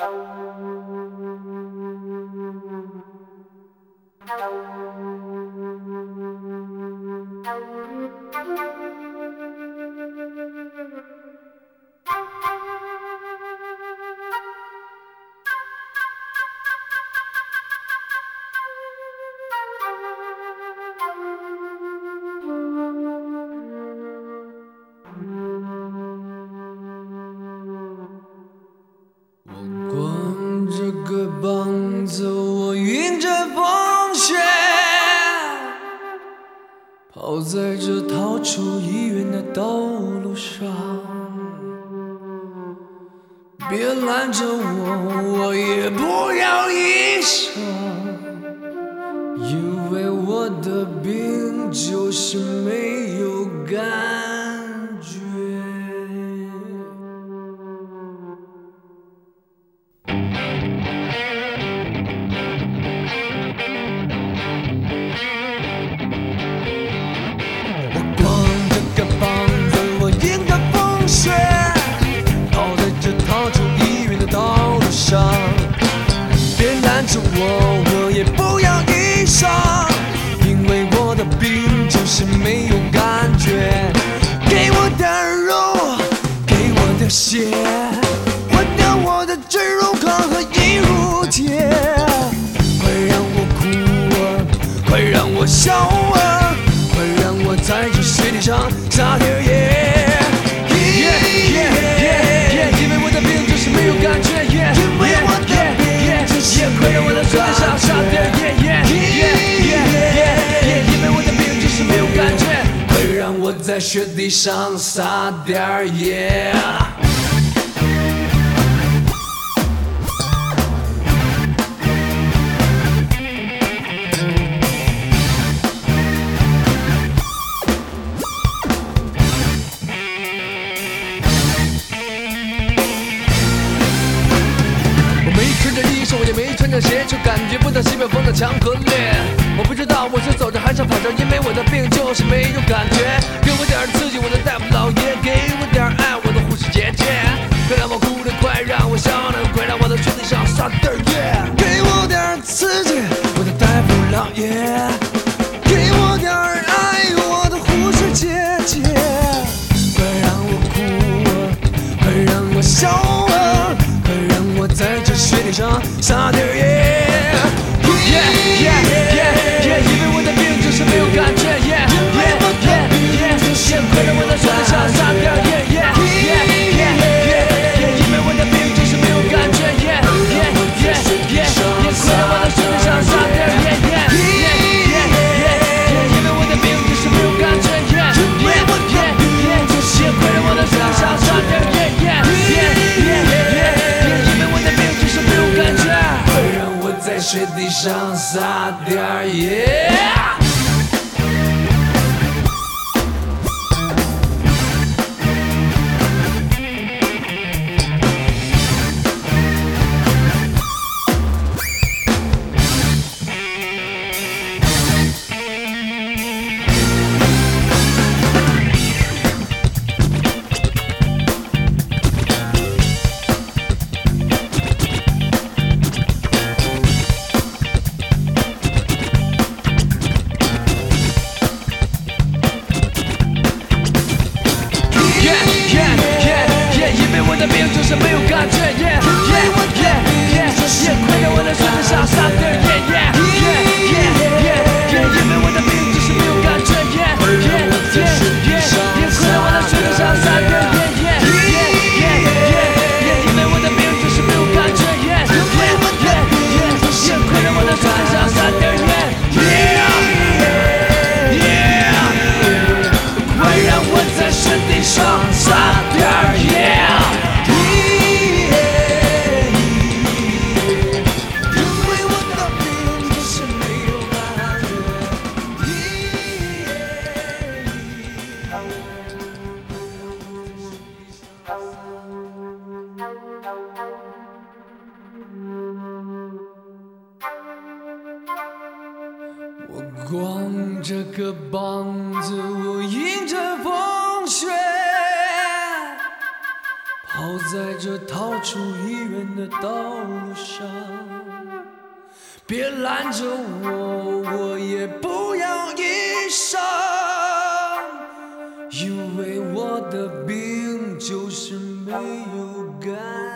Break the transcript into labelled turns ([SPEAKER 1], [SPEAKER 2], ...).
[SPEAKER 1] 棒子，我迎着风雪，跑在这逃出医院的道路上。别拦着我，我也不要医生，因为我的病就是没有感觉。我也不要医生，因为我的病就是没有感觉。给我点肉，给我点血，换掉我的脂溶抗和引乳铁，快让我哭，快让我笑，快让我在这世界上撒点野。因为我的病就是没有感觉，因为我的病就是快让我在世界上撒点野，因为我的病就是没有感觉，快让我在雪地上撒点野。我也没穿着鞋，却感觉不到西北风的强和烈。我不知道我是走着还是跑着，因为我的病就是没有感觉。给我点刺激，我的大夫老爷，给我点爱，我的护士姐姐。快让我哭得快让我笑得快，让我的身体上撒点野。给我点刺激，我的大夫老爷，给我点爱，我的护士姐姐。快让我哭，快让我笑，快让我在这雪地上撒点野。因为我的病就是没有感觉，快让我在雪地上撒点野。因为我的病就是没有感觉，快让我在雪地上撒点野。因为我的病就是没有感觉，快让我在雪地上撒点野。在雪地上撒点野。我光着个膀子，我迎着风雪，跑跑在这逃出医院的道路上，别拦着我，我也不要医生，因为我的病就是没有感